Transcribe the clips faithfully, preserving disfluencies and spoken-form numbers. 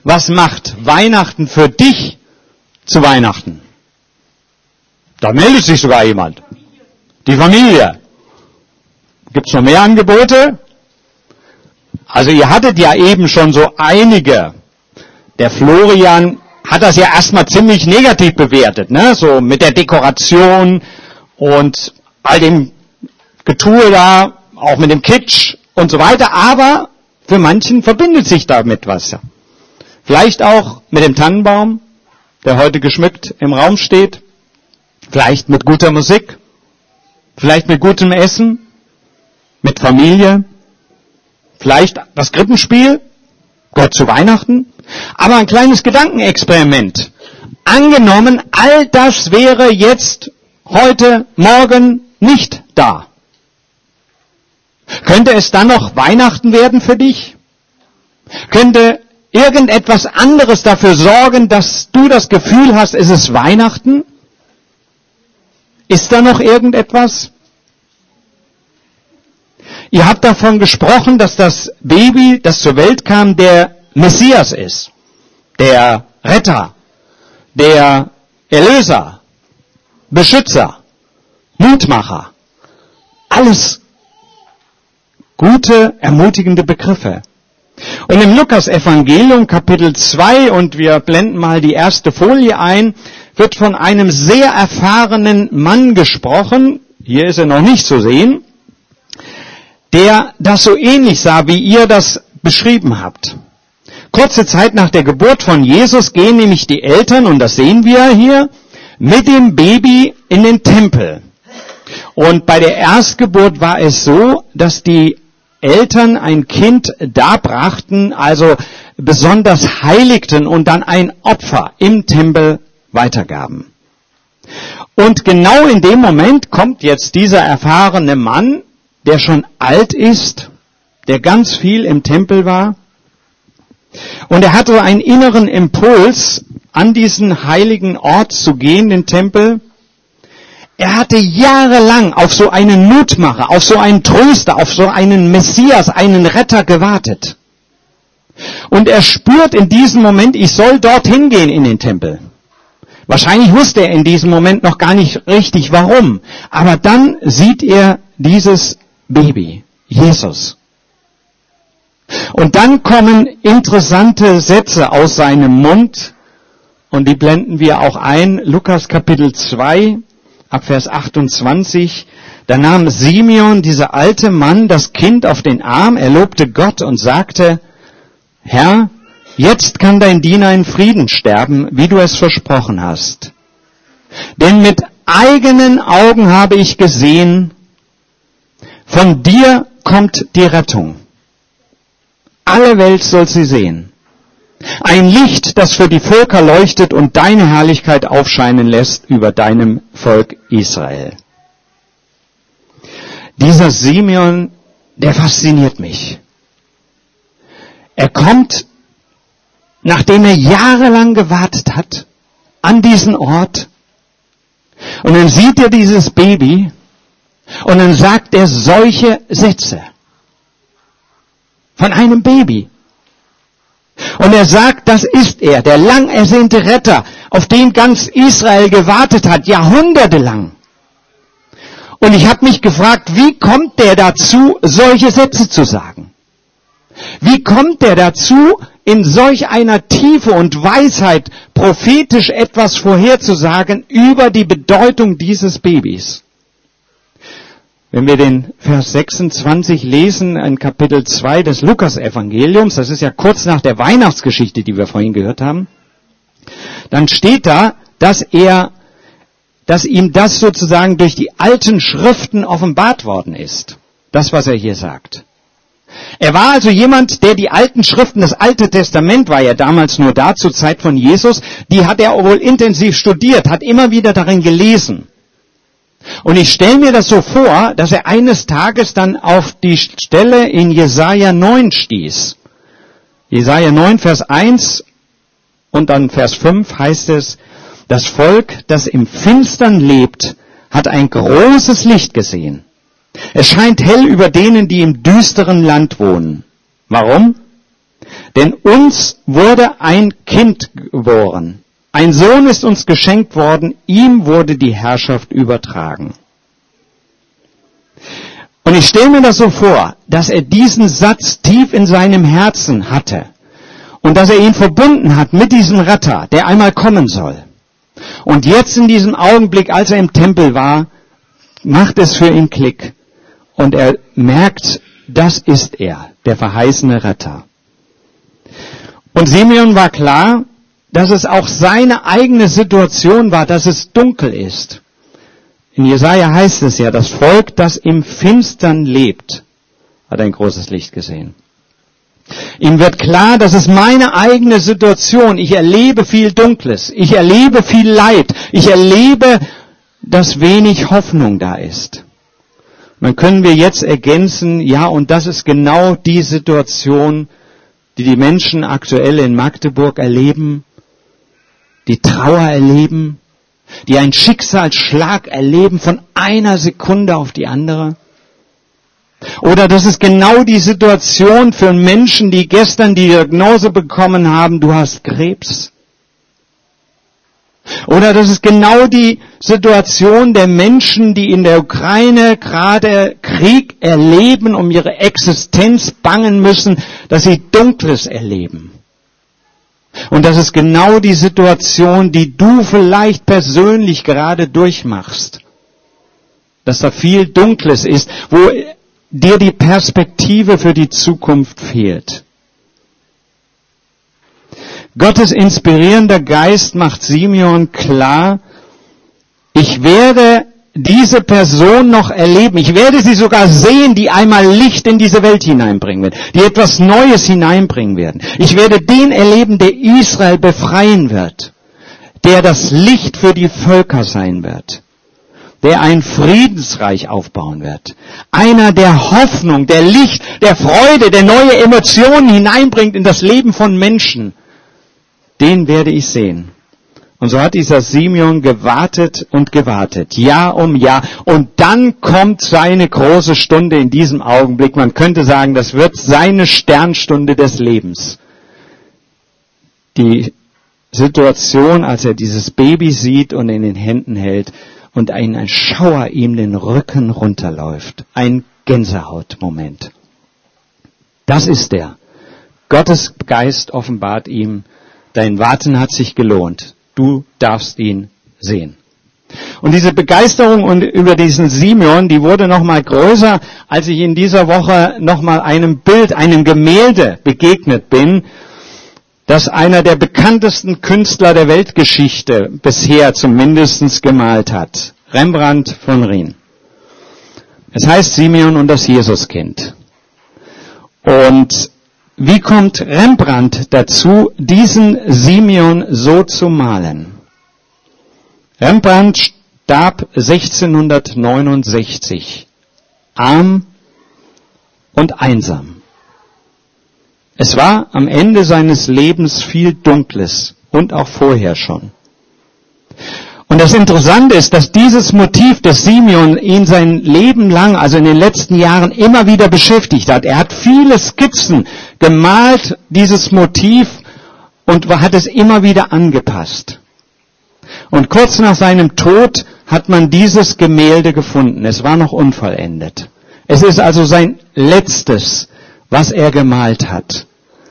Was macht Weihnachten für dich zu Weihnachten? Da meldet sich sogar jemand. Die Familie. Gibt's noch mehr Angebote? Also ihr hattet ja eben schon so einige. Der Florian hat das ja erstmal ziemlich negativ bewertet, ne? So mit der Dekoration und all dem Getue da, auch mit dem Kitsch und so weiter. Aber für manchen verbindet sich damit was. Vielleicht auch mit dem Tannenbaum, der heute geschmückt im Raum steht. Vielleicht mit guter Musik. Vielleicht mit gutem Essen. Mit Familie. Vielleicht das Krippenspiel. Gott zu Weihnachten. Aber ein kleines Gedankenexperiment. Angenommen, all das wäre jetzt heute, morgen nicht da. Könnte es dann noch Weihnachten werden für dich? Könnte irgendetwas anderes dafür sorgen, dass du das Gefühl hast, es ist Weihnachten? Ist da noch irgendetwas? Ihr habt davon gesprochen, dass das Baby, das zur Welt kam, der Messias ist, der Retter, der Erlöser, Beschützer, Mutmacher. Alles gute, ermutigende Begriffe. Und im Lukas-Evangelium Kapitel zwei, und wir blenden mal die erste Folie ein, wird von einem sehr erfahrenen Mann gesprochen, hier ist er noch nicht zu sehen, der das so ähnlich sah, wie ihr das beschrieben habt. Kurze Zeit nach der Geburt von Jesus gehen nämlich die Eltern, und das sehen wir hier, mit dem Baby in den Tempel. Und bei der Erstgeburt war es so, dass die Eltern ein Kind darbrachten, also besonders heiligten und dann ein Opfer im Tempel weitergaben. Und genau in dem Moment kommt jetzt dieser erfahrene Mann, der schon alt ist, der ganz viel im Tempel war. Und er hatte einen inneren Impuls, an diesen heiligen Ort zu gehen, den Tempel. Er hatte jahrelang auf so einen Mutmacher, auf so einen Tröster, auf so einen Messias, einen Retter gewartet. Und er spürt in diesem Moment, ich soll dorthin gehen in den Tempel. Wahrscheinlich wusste er in diesem Moment noch gar nicht richtig warum. Aber dann sieht er dieses Baby, Jesus. Und dann kommen interessante Sätze aus seinem Mund. Und die blenden wir auch ein. Lukas Kapitel zwei. Ab Vers achtundzwanzig, da nahm Simeon, dieser alte Mann, das Kind auf den Arm, er lobte Gott und sagte, Herr, jetzt kann dein Diener in Frieden sterben, wie du es versprochen hast. Denn mit eigenen Augen habe ich gesehen, von dir kommt die Rettung. Alle Welt soll sie sehen. Ein Licht, das für die Völker leuchtet und deine Herrlichkeit aufscheinen lässt über deinem Volk Israel. Dieser Simeon, der fasziniert mich. Er kommt, nachdem er jahrelang gewartet hat, an diesen Ort. Und dann sieht er dieses Baby und dann sagt er solche Sätze. Von einem Baby. Und er sagt, das ist er, der lang ersehnte Retter, auf den ganz Israel gewartet hat, jahrhundertelang. Und ich habe mich gefragt, wie kommt der dazu, solche Sätze zu sagen? Wie kommt der dazu, in solch einer Tiefe und Weisheit prophetisch etwas vorherzusagen über die Bedeutung dieses Babys? Wenn wir den Vers sechsundzwanzig lesen, in Kapitel zwei des Lukas-Evangeliums, das ist ja kurz nach der Weihnachtsgeschichte, die wir vorhin gehört haben, dann steht da, dass er, dass ihm das sozusagen durch die alten Schriften offenbart worden ist. Das, was er hier sagt. Er war also jemand, der die alten Schriften, das Alte Testament war ja damals nur da zur Zeit von Jesus, die hat er wohl intensiv studiert, hat immer wieder darin gelesen. Und ich stelle mir das so vor, dass er eines Tages dann auf die Stelle in Jesaja neun stieß. Jesaja neun, Vers eins und dann Vers fünf heißt es, das Volk, das im Finstern lebt, hat ein großes Licht gesehen. Es scheint hell über denen, die im düsteren Land wohnen. Warum? Denn uns wurde ein Kind geboren. Ein Sohn ist uns geschenkt worden, ihm wurde die Herrschaft übertragen. Und ich stelle mir das so vor, dass er diesen Satz tief in seinem Herzen hatte und dass er ihn verbunden hat mit diesem Retter, der einmal kommen soll. Und jetzt in diesem Augenblick, als er im Tempel war, macht es für ihn Klick und er merkt, das ist er, der verheißene Retter. Und Simeon war klar, dass es auch seine eigene Situation war, dass es dunkel ist. In Jesaja heißt es ja, das Volk, das im Finstern lebt, hat ein großes Licht gesehen. Ihm wird klar, das ist meine eigene Situation. Ich erlebe viel Dunkles. Ich erlebe viel Leid. Ich erlebe, dass wenig Hoffnung da ist. Und dann können wir jetzt ergänzen, ja, und das ist genau die Situation, die die Menschen aktuell in Magdeburg erleben, die Trauer erleben, die einen Schicksalsschlag erleben von einer Sekunde auf die andere. Oder das ist genau die Situation für Menschen, die gestern die Diagnose bekommen haben, du hast Krebs. Oder das ist genau die Situation der Menschen, die in der Ukraine gerade Krieg erleben, um ihre Existenz bangen müssen, dass sie Dunkles erleben. Und das ist genau die Situation, die du vielleicht persönlich gerade durchmachst. Dass da viel Dunkles ist, wo dir die Perspektive für die Zukunft fehlt. Gottes inspirierender Geist macht Simeon klar, ich werde diese Person noch erleben. Ich werde sie sogar sehen, die einmal Licht in diese Welt hineinbringen wird, die etwas Neues hineinbringen werden. Ich werde den erleben, der Israel befreien wird, der das Licht für die Völker sein wird, der ein Friedensreich aufbauen wird. Einer, der Hoffnung, der Licht, der Freude, der neue Emotionen hineinbringt in das Leben von Menschen. Den werde ich sehen. Und so hat dieser Simeon gewartet und gewartet, Jahr um Jahr. Und dann kommt seine große Stunde in diesem Augenblick. Man könnte sagen, das wird seine Sternstunde des Lebens. Die Situation, als er dieses Baby sieht und in den Händen hält und ein, ein Schauer ihm den Rücken runterläuft. Ein Gänsehautmoment. Das ist er. Gottes Geist offenbart ihm, dein Warten hat sich gelohnt. Du darfst ihn sehen. Und diese Begeisterung über diesen Simeon, die wurde noch mal größer, als ich in dieser Woche noch mal einem Bild, einem Gemälde begegnet bin, das einer der bekanntesten Künstler der Weltgeschichte bisher zumindest gemalt hat. Rembrandt von Rijn. Es heißt Simeon und das Jesuskind. Und wie kommt Rembrandt dazu, diesen Simeon so zu malen? Rembrandt starb sechzehnhundertneunundsechzig, arm und einsam. Es war am Ende seines Lebens viel Dunkles und auch vorher schon. Und das Interessante ist, dass dieses Motiv des Simeon ihn sein Leben lang, also in den letzten Jahren, immer wieder beschäftigt hat. Er hat viele Skizzen gemalt, dieses Motiv, und hat es immer wieder angepasst. Und kurz nach seinem Tod hat man dieses Gemälde gefunden. Es war noch unvollendet. Es ist also sein letztes, was er gemalt hat.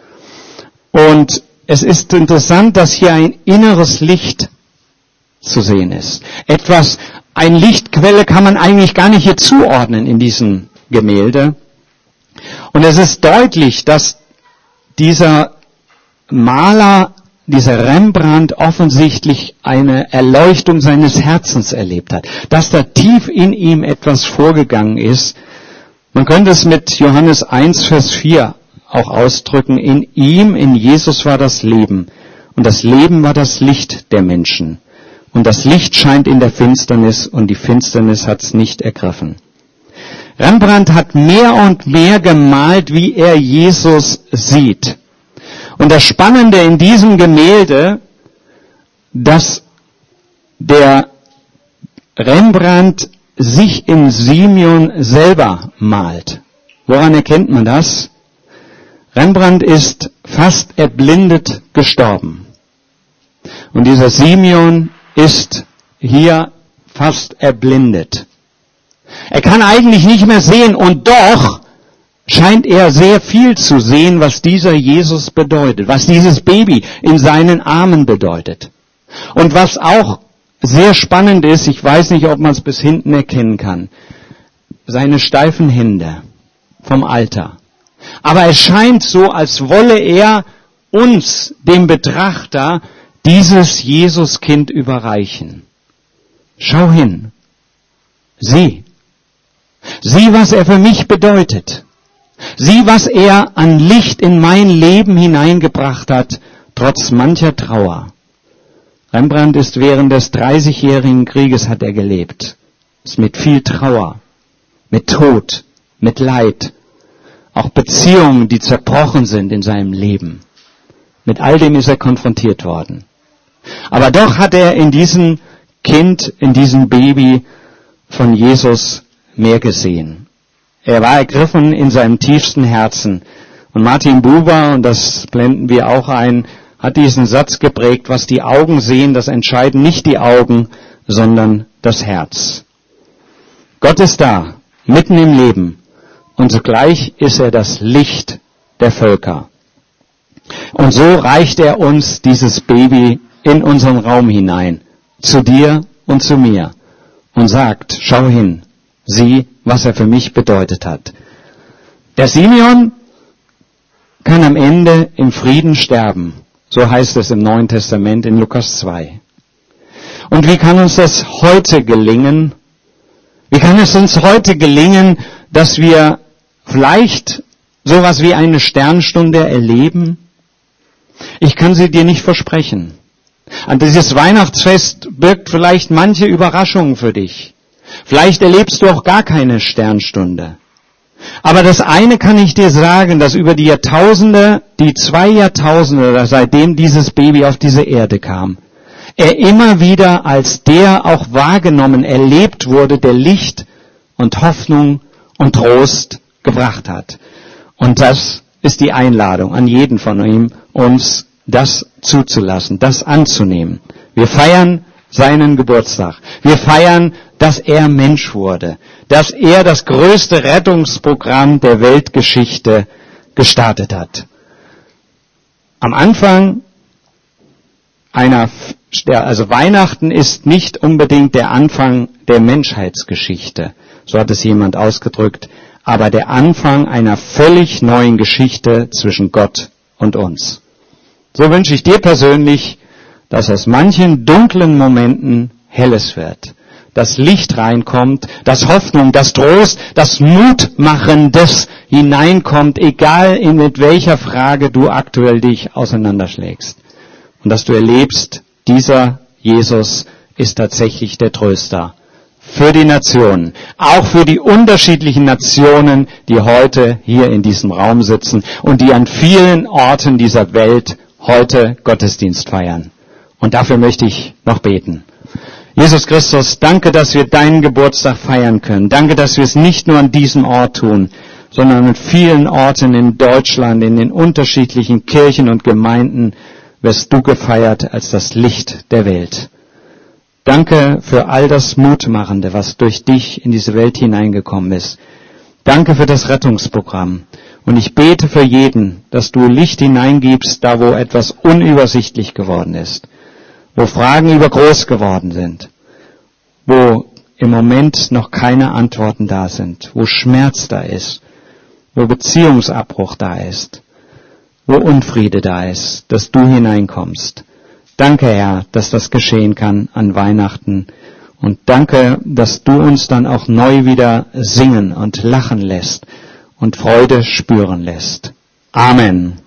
Und es ist interessant, dass hier ein inneres Licht zu sehen ist. Etwas, eine Lichtquelle kann man eigentlich gar nicht hier zuordnen in diesem Gemälde. Und es ist deutlich, dass dieser Maler, dieser Rembrandt offensichtlich eine Erleuchtung seines Herzens erlebt hat. Dass da tief in ihm etwas vorgegangen ist. Man könnte es mit Johannes eins, Vers vier auch ausdrücken. In ihm, in Jesus war das Leben. Und das Leben war das Licht der Menschen. Und das Licht scheint in der Finsternis und die Finsternis hat es nicht ergriffen. Rembrandt hat mehr und mehr gemalt, wie er Jesus sieht. Und das Spannende in diesem Gemälde, dass der Rembrandt sich in Simeon selber malt. Woran erkennt man das? Rembrandt ist fast erblindet gestorben. Und dieser Simeon ist hier fast erblindet. Er kann eigentlich nicht mehr sehen und doch scheint er sehr viel zu sehen, was dieser Jesus bedeutet, was dieses Baby in seinen Armen bedeutet. Und was auch sehr spannend ist, ich weiß nicht, ob man es bis hinten erkennen kann, seine steifen Hände vom Alter. Aber es scheint so, als wolle er uns, dem Betrachter, dieses Jesuskind überreichen. Schau hin. Sieh. Sieh, was er für mich bedeutet. Sieh, was er an Licht in mein Leben hineingebracht hat, trotz mancher Trauer. Rembrandt ist während des dreißigjährigen Krieges hat er gelebt. Ist mit viel Trauer, mit Tod, mit Leid, auch Beziehungen, die zerbrochen sind in seinem Leben. Mit all dem ist er konfrontiert worden. Aber doch hat er in diesem Kind, in diesem Baby von Jesus mehr gesehen. Er war ergriffen in seinem tiefsten Herzen. Und Martin Buber, und das blenden wir auch ein, hat diesen Satz geprägt: Was die Augen sehen, das entscheiden nicht die Augen, sondern das Herz. Gott ist da, mitten im Leben, und zugleich ist er das Licht der Völker. Und so reicht er uns dieses Baby in unseren Raum hinein, zu dir und zu mir, und sagt: Schau hin, sieh, was er für mich bedeutet hat. Der Simeon kann am Ende im Frieden sterben. So heißt es im Neuen Testament in Lukas zwei. Und wie kann uns das heute gelingen? Wie kann es uns heute gelingen, dass wir vielleicht sowas wie eine Sternstunde erleben? Ich kann sie dir nicht versprechen. An dieses Weihnachtsfest birgt vielleicht manche Überraschungen für dich. Vielleicht erlebst du auch gar keine Sternstunde. Aber das eine kann ich dir sagen, dass über die Jahrtausende, die zwei Jahrtausende, oder seitdem dieses Baby auf diese Erde kam, er immer wieder als der auch wahrgenommen, erlebt wurde, der Licht und Hoffnung und Trost gebracht hat. Und das ist die Einladung an jeden von ihm, uns das zuzulassen, das anzunehmen. Wir feiern seinen Geburtstag. Wir feiern, dass er Mensch wurde, dass er das größte Rettungsprogramm der Weltgeschichte gestartet hat. Am Anfang einer, also Weihnachten ist nicht unbedingt der Anfang der Menschheitsgeschichte, so hat es jemand ausgedrückt, aber der Anfang einer völlig neuen Geschichte zwischen Gott und uns. So wünsche ich dir persönlich, dass aus manchen dunklen Momenten Helles wird, dass Licht reinkommt, dass Hoffnung, dass Trost, dass Mutmachendes hineinkommt, egal in mit welcher Frage du aktuell dich auseinanderschlägst. Und dass du erlebst, dieser Jesus ist tatsächlich der Tröster für die Nationen, auch für die unterschiedlichen Nationen, die heute hier in diesem Raum sitzen und die an vielen Orten dieser Welt heute Gottesdienst feiern. Und dafür möchte ich noch beten. Jesus Christus, danke, dass wir deinen Geburtstag feiern können. Danke, dass wir es nicht nur an diesem Ort tun, sondern an vielen Orten in Deutschland, in den unterschiedlichen Kirchen und Gemeinden wirst du gefeiert als das Licht der Welt. Danke für all das Mutmachende, was durch dich in diese Welt hineingekommen ist. Danke für das Rettungsprogramm. Und ich bete für jeden, dass du Licht hineingibst, da wo etwas unübersichtlich geworden ist, wo Fragen übergroß geworden sind, wo im Moment noch keine Antworten da sind, wo Schmerz da ist, wo Beziehungsabbruch da ist, wo Unfriede da ist, dass du hineinkommst. Danke, Herr, dass das geschehen kann an Weihnachten. Und danke, dass du uns dann auch neu wieder singen und lachen lässt und Freude spüren lässt. Amen.